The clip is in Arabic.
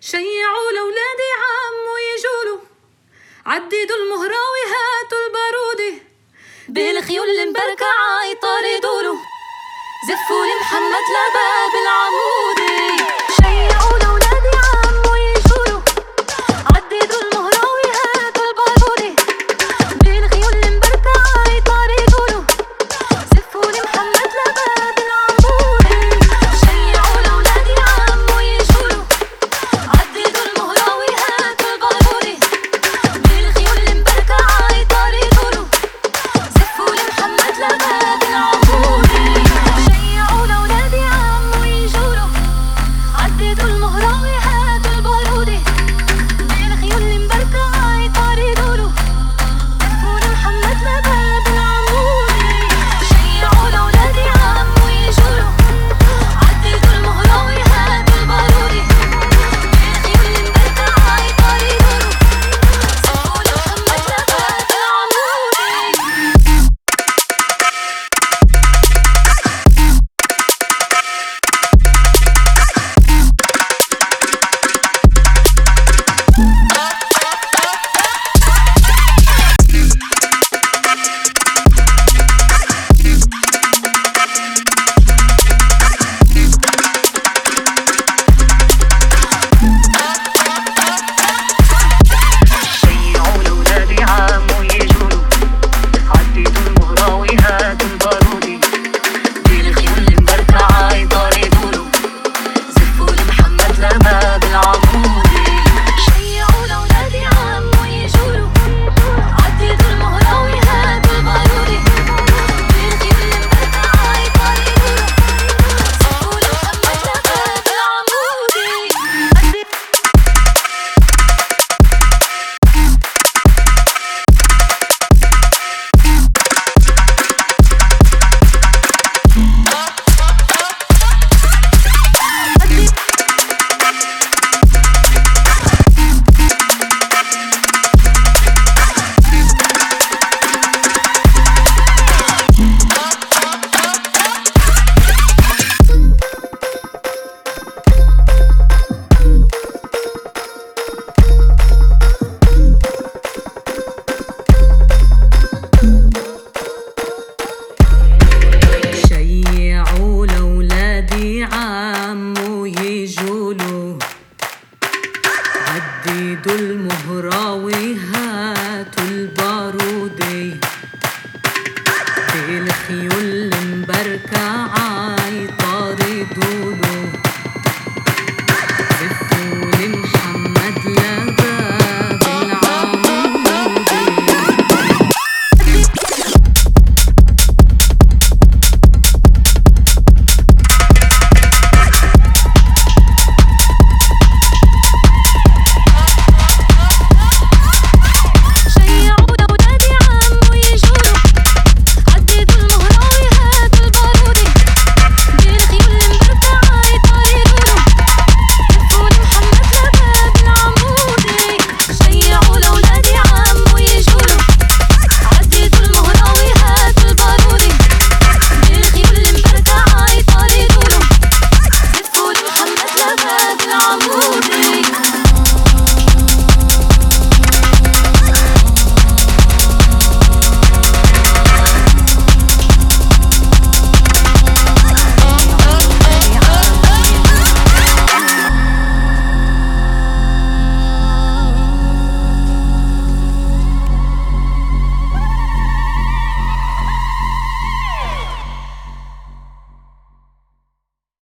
شيعوا لولادي عمو يجولو، عددوا المهراوي هاتوا البارودي، بالخيول المبركعة يطاردولو، زفوا لمحمد لباب العمودي. شيعوا لولادي عمو يجولو، عددوا المهراوي هاتوا البارودي، بالخيول المبركعة يطاردولو، زفوا لمحمد لباب العمودي. شيعوا لولادي عمو يجولو، عددوا المهراوي هاتوا البارودي، بالخيول المبركعة يطاردولو، زفوا لمحمد لباب العمودي. شيعوا لولادي عمو يجولو، عددوا المهراوي هاتوا البارودي، بالخيول المبركعة يطاردولو، زفوا لمحمد لباب العمودي. شيعوا لولادي عمو يجولو، عددوا المهراوي هاتوا البارودي، بالخيول المبركعة يطاردولو، زفوا لمحمد لباب العمودي. شيعوا لولادي عمو يجولو، عددوا المهراوي هاتوا البارودي، بالخيول المبركعة يطاردولو، زفوا لمحمد لباب العمودي. شيعوا لولادي عمو يجولو، عددوا المهراوي هاتوا البارودي، بالخيول المبركعة يطاردولو، زفوا لمحمد لباب العمودي. شيعوا لولادي عمو يجولو، عددوا المهراوي هاتوا البارودي،